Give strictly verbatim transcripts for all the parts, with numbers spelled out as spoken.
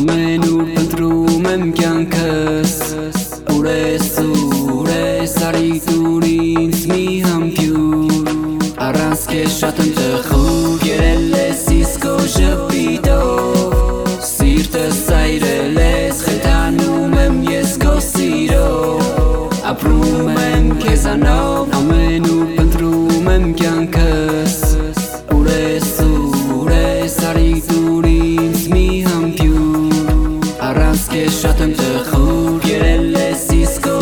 Ամենուր ընտրում եմ կյանքս Ուրես ուրես արի դուր ինձ մի համբյուր Առանց քեզ շատ եմ տխուր Երել ես իսկո ժպիտով Սիրտս այրել ես Խենթանում եմ ես քո սիրով Ապրում եմ քեզանով Ամենուր ընտրում եմ կյանքս Ուրես ուրես արի դուր ինձ մի համբյուր Առանց քեզ շատ եմ տխուր Երել ես իսկո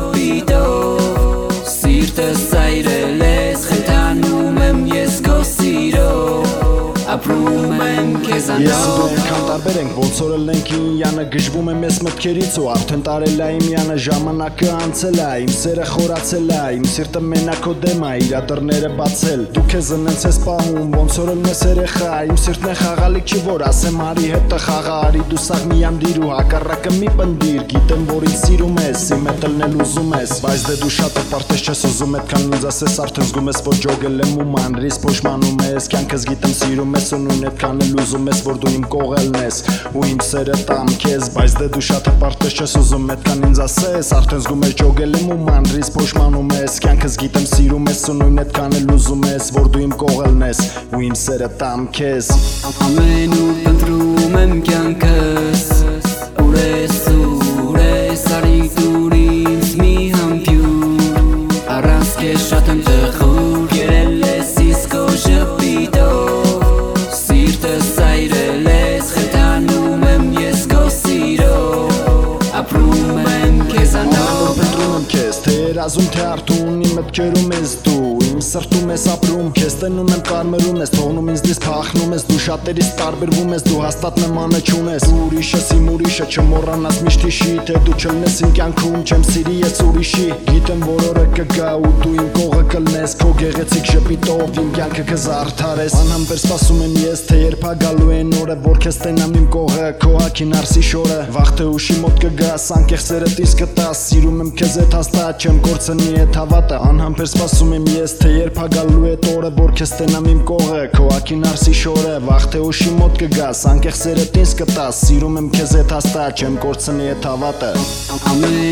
ժպիտով Սիրտս այրել ես Խենթանում եմ ես քո սիրով Ապրում եմ քեզանով Ես ու դու այնքան տարբեր ենք ոնց որ ելնենք ինյանը Գժվում եմ ես մտքերից ու արդեն տարել ա իմ յանը Ժամանակը անցել ա իմ սերը խորացել ա Իմ սիրտը մենակ քո դեմ ա իրա դռները բացել Դու քեզ ընենց ես պահում ոնց որ ելնես երեխա Իմ սիրտն է խաղալիք չի որ ասեմ արի հետը խաղա Արի դու սաղ մի անդիր ու հակառակը մի պնդիր Գիտեմ որ ինձ սիրում ես իմ հետ ելնել ուզում ես Բայց դե դու շատ հպարտ ես չես ուզում այդքան ինձ ասես Արդեն զգում ես որ ջոգել եմ ու մանրից փոշմանում ես Կյանքս գիտեմ սիրում ես ու նույն այդքան էլ ուզում ես որ դու իմ կողելն ես Ու իմ սերը տամ քեզ Բայց դե դու շատ հպարտ ես չես ուզում այդքան ինձ ասես Արդեն զգում ես ջոգել եմ ու մանրից փոշմանում ես Կյանքս գիտեմ սիրում ես ու նույն այդքան էլ ուզում ես որ դու իմ կողելն ես Ու իմ սերը տամ քեզ Ամենուր ընտրում եմ կյանքս Ուրես ուրես արի դուր ինձ մի համբյուր Առանց քեզ շատ եմ տխուր Երել ես իսկո ժպիտով Սիրտս այրել ես Խենթանում եմ ես քո սիրով Ապրում եմ քեզանով Ընտրում եմ քեզ թե երազում թե արթուն Իմ մտքերում ես դու Իմ սրտում ես ապրում Քեզ տենում եմ կարմրում ես Թողնում ինձ դից փախնում ես Դու շատերից տարբերվում ես Դու հաստատ նմանը չունես Դու ուրիշ ես իմ ուրիշը Չմոռանաս միշտ հիշի Թե դու չլնես իմ կյանքում Չեմ սիրի ես ուրիշի Գիտեմ որ օրը կգա ու դու իմ կողը կլնես Քո գեղեցիկ ժպիտով իմ կյանքը կզարդարես Անհամբեր սպասում եմ ես Թե երբ ա գալու են օրը Որ քեզ տենամ իմ կողը Քո հագին արսի շորը Վաղ թե ուշի մոտ կգաս Անկեղծ սերդ ինձ կտաս Սիրում եմ քեզ էդ հաստատ Չեմ կորցնի էդ հավատը Անհամբեր սպասում եմ ես Թե երբ ա գալու էդ օրը Որ քեզ տենամ իմ կողը Քո հագին արսի շորը Վաղ թե ուշի մոտ կգաս Անկեղծ սերդ ինձ կտաս Սիրում եմ քեզ էդ հաստատ Չեմ կորցնի էդ հավատը